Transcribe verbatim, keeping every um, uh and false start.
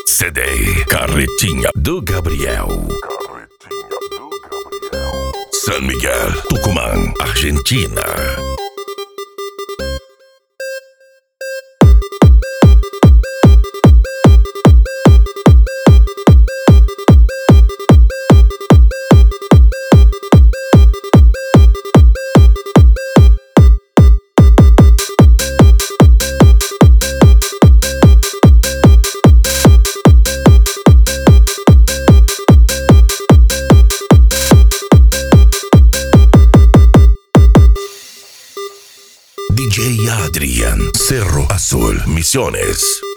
Sede Carretinha do Gabriel. San Miguel, Tucumán, Argentina. D J Adrián, Cerro Azul, Misiones.